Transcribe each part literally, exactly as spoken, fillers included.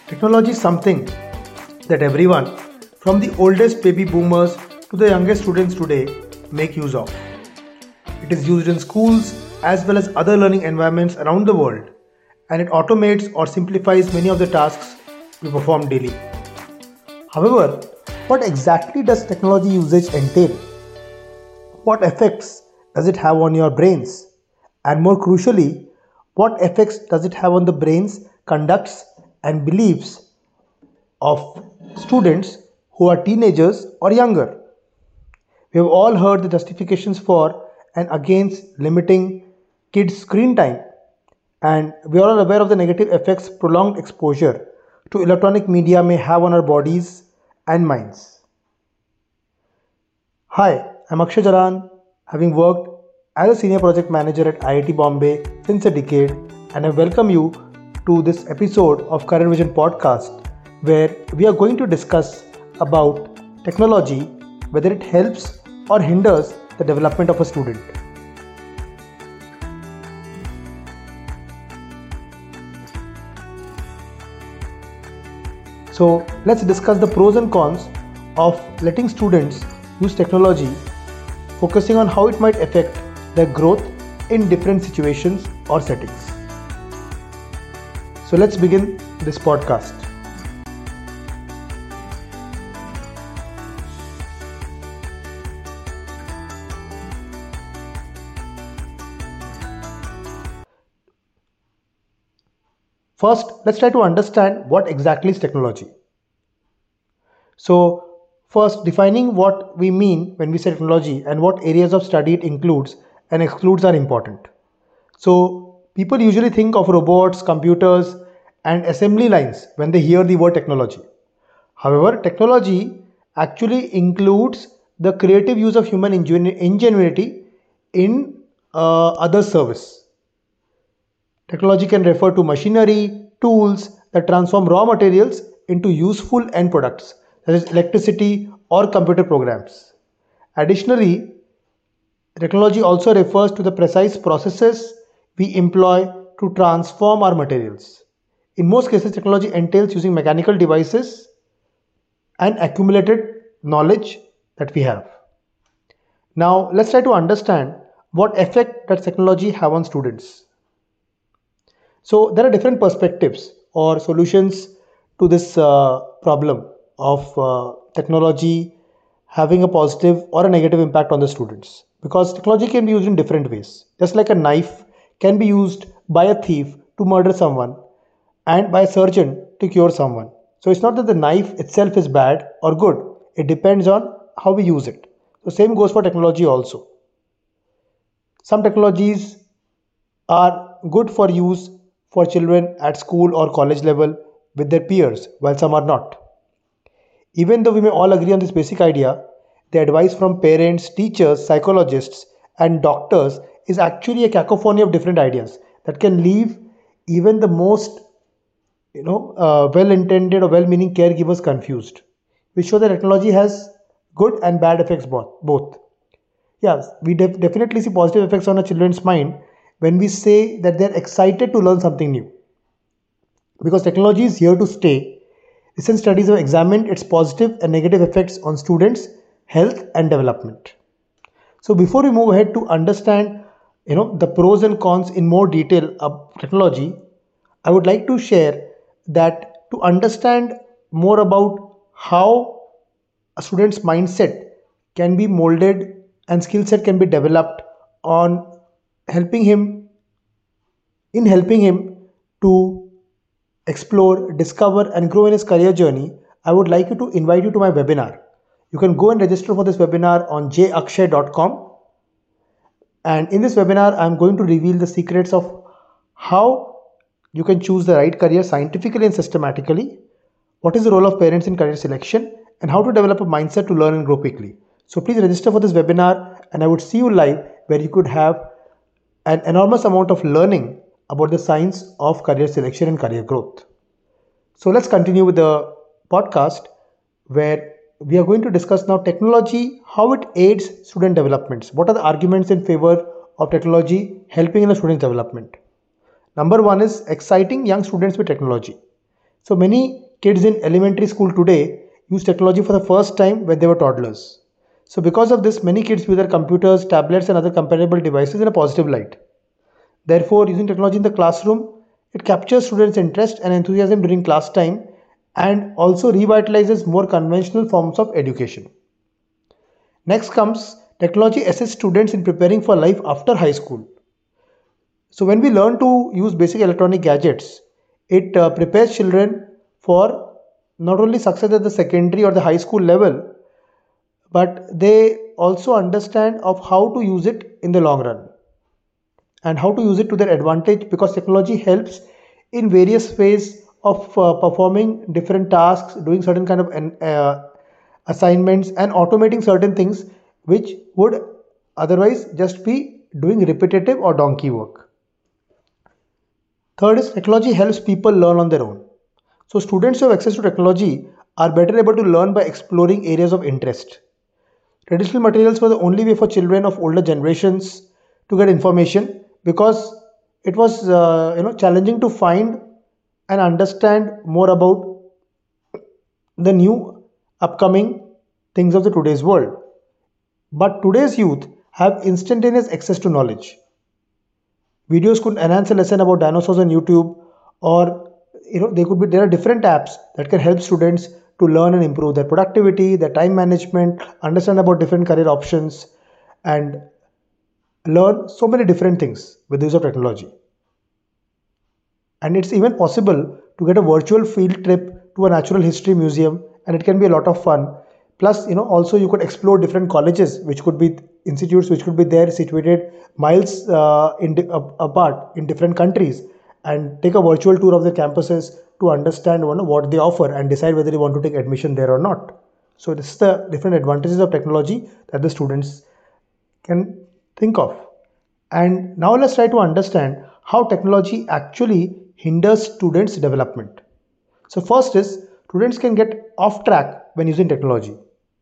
Technology is something that everyone, from the oldest baby boomers to the youngest students today, make use of. It is used in schools as well as other learning environments around the world, and it automates or simplifies many of the tasks we perform daily. However, what exactly does technology usage entail? What effects does it have on your brains? And more crucially, what effects does it have on the brains, conducts, and beliefs of students who are teenagers or younger? We have all heard the justifications for and against limiting kids' screen time, and we are all aware of the negative effects prolonged exposure to electronic media may have on our bodies and minds. Hi, I'm Akshay Jalan, having worked as a senior project manager at I I T Bombay since a decade, and I welcome you to this episode of Career Vision podcast, where we are going to discuss about technology, whether it helps or hinders the development of a student. So let's discuss the pros and cons of letting students use technology, focusing on how it might affect their growth in different situations or settings. So let's begin this podcast. First, let's try to understand what exactly is technology. So, first, defining what we mean when we say technology and what areas of study it includes and excludes are important. So, people usually think of robots, computers, and assembly lines when they hear the word technology. However, technology actually includes the creative use of human ingenu- ingenuity in uh, other service. Technology can refer to machinery, tools that transform raw materials into useful end products, such as electricity or computer programs. Additionally, technology also refers to the precise processes we employ to transform our materials. In most cases, technology entails using mechanical devices and accumulated knowledge that we have. Now, let's try to understand what effect does technology have on students. So there are different perspectives or solutions to this uh, problem of uh, technology having a positive or a negative impact on the students, because technology can be used in different ways. Just like a knife can be used by a thief to murder someone and by a surgeon to cure someone. So it's not that the knife itself is bad or good. It depends on how we use it. So same goes for technology also. Some technologies are good for use for children at school or college level with their peers, while some are not. Even though we may all agree on this basic idea, the advice from parents, teachers, psychologists, and doctors is actually a cacophony of different ideas that can leave even the most you know uh, well-intended or well-meaning caregivers confused. We show that technology has good and bad effects both. both. Yes, we def- definitely see positive effects on a children's mind when we say that they're excited to learn something new. Because technology is here to stay, recent studies have examined its positive and negative effects on students' health and development. So before we move ahead to understand, you know, the pros and cons in more detail of technology, I would like to share that to understand more about how a student's mindset can be molded and skill set can be developed on helping him in helping him to explore, discover, and grow in his career journey, I would like you to invite you to my webinar. You can go and register for this webinar on j akshay dot com. And in this webinar, I'm going to reveal the secrets of how you can choose the right career scientifically and systematically, what is the role of parents in career selection, and how to develop a mindset to learn and grow quickly. So please register for this webinar, and I would see you live where you could have an enormous amount of learning about the science of career selection and career growth. So let's continue with the podcast where we are going to discuss now technology, how it aids student developments. What are the arguments in favor of technology helping in a student's development? Number one is exciting young students with technology. So many kids in elementary school today use technology for the first time when they were toddlers. So because of this, many kids view their computers, tablets and other comparable devices in a positive light. Therefore, using technology in the classroom, it captures students' interest and enthusiasm during class time and also revitalizes more conventional forms of education. Next comes technology assists students in preparing for life after high school. So when we learn to use basic electronic gadgets, it uh, prepares children for not only success at the secondary or the high school level, but they also understand of how to use it in the long run and how to use it to their advantage, because technology helps in various ways of uh, performing different tasks, doing certain kind of uh, assignments and automating certain things which would otherwise just be doing repetitive or donkey work. Third is technology helps people learn on their own. So students who have access to technology are better able to learn by exploring areas of interest. Traditional materials were the only way for children of older generations to get information, because it was uh, you know challenging to find and understand more about the new upcoming things of the today's world. But today's youth have instantaneous access to knowledge. Videos could enhance a lesson about dinosaurs on YouTube, or you know they could be there are different apps that can help students to learn and improve their productivity, their time management, understand about different career options, and learn so many different things with the use of technology. And it's even possible to get a virtual field trip to a natural history museum, and it can be a lot of fun. Plus, you know also you could explore different colleges, which could be institutes which could be there situated miles uh, in di- a- apart in different countries, and take a virtual tour of the campuses to understand you know, what they offer and decide whether you want to take admission there or not. So this is the different advantages of technology that the students can think of. And now let's try to understand how technology actually hinders students' development. So first is students can get off track when using technology.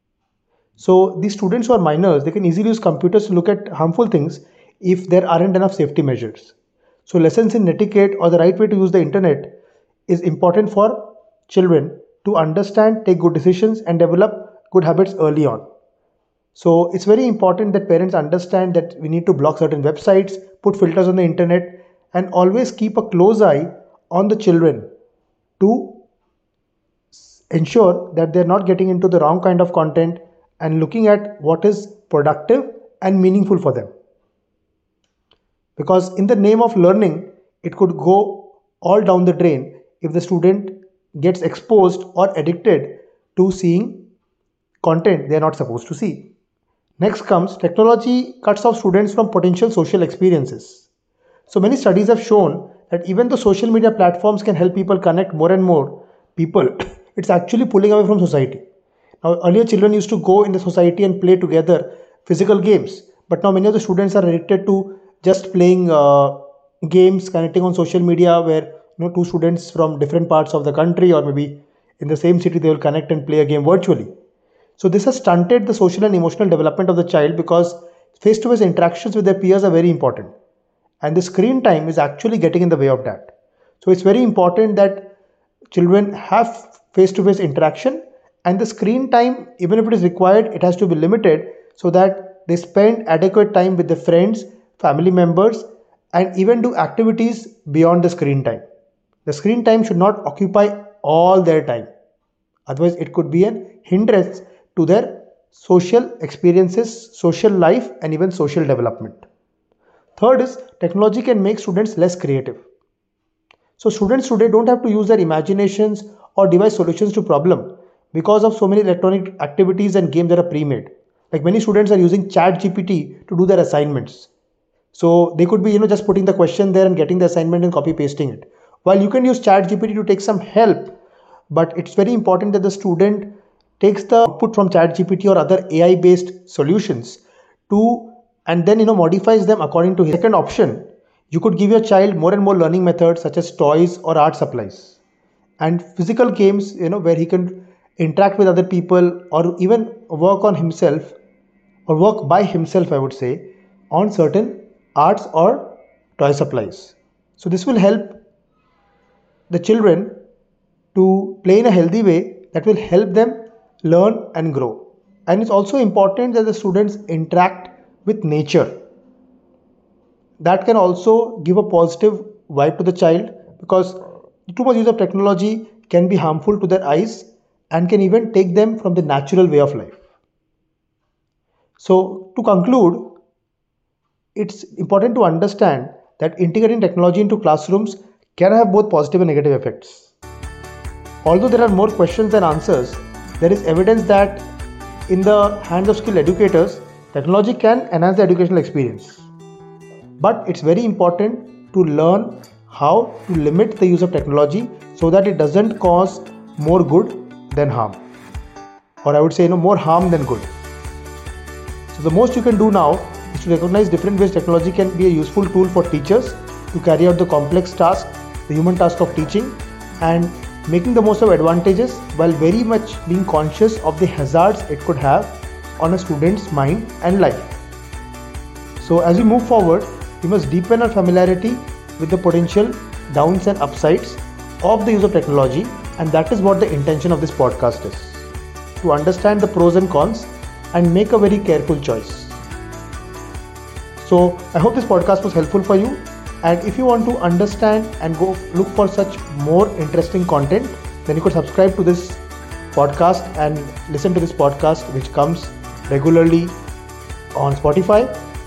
So these students who are minors, they can easily use computers to look at harmful things if there aren't enough safety measures. So lessons in etiquette or the right way to use the internet is important for children to understand, take good decisions and develop good habits early on. So it's very important that parents understand that we need to block certain websites, put filters on the internet, and always keep a close eye on the children to ensure that they're not getting into the wrong kind of content and looking at what is productive and meaningful for them. Because in the name of learning, it could go all down the drain if the student gets exposed or addicted to seeing content they're not supposed to see. Next comes technology cuts off students from potential social experiences. So many studies have shown that even though social media platforms can help people connect more and more people, it's actually pulling away from society. Now, earlier children used to go in the society and play together physical games, but now many of the students are addicted to just playing uh, games, connecting on social media, where you know two students from different parts of the country or maybe in the same city they will connect and play a game virtually. So this has stunted the social and emotional development of the child, because face-to-face interactions with their peers are very important. And the screen time is actually getting in the way of that. So it's very important that children have face-to-face interaction, and the screen time, even if it is required, it has to be limited so that they spend adequate time with their friends, family members, and even do activities beyond the screen time. The screen time should not occupy all their time. Otherwise, it could be an hindrance to their social experiences, social life, and even social development. Third is technology can make students less creative. So students today don't have to use their imaginations or devise solutions to problem because of so many electronic activities and games that are pre-made. Like many students are using Chat G P T to do their assignments. So they could be, you know, just putting the question there and getting the assignment and copy pasting it. While you can use Chat G P T to take some help, but it's very important that the student takes the output from Chat G P T or other A I based solutions to and then you know modifies them according to his second option. You could give your child more and more learning methods such as toys or art supplies and physical games, you know, where he can interact with other people or even work on himself or work by himself, I would say, on certain arts or toy supplies. So this will help the children to play in a healthy way that will help them learn and grow. And it's also important that the students interact with nature. That can also give a positive vibe to the child, because too much use of technology can be harmful to their eyes and can even take them from the natural way of life. So, to conclude, it's important to understand that integrating technology into classrooms can have both positive and negative effects. Although there are more questions than answers, there is evidence that in the hands of skilled educators, technology can enhance the educational experience. But it's very important to learn how to limit the use of technology so that it doesn't cause more good than harm. Or I would say, you know, more harm than good. So the most you can do now is to recognize different ways technology can be a useful tool for teachers to carry out the complex task, the human task of teaching, and making the most of advantages while very much being conscious of the hazards it could have on a student's mind and life. So as we move forward, we must deepen our familiarity with the potential downs and upsides of the use of technology, and that is what the intention of this podcast is, to understand the pros and cons and make a very careful choice. So I hope this podcast was helpful for you, and if you want to understand and go look for such more interesting content, then you could subscribe to this podcast and listen to this podcast, which comes regularly on Spotify.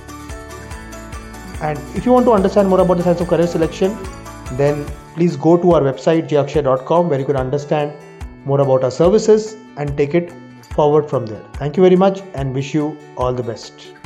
And if you want to understand more about the science of career selection, then please go to our website j akshay dot com, where you can understand more about our services and take it forward from there. Thank you very much and wish you all the best.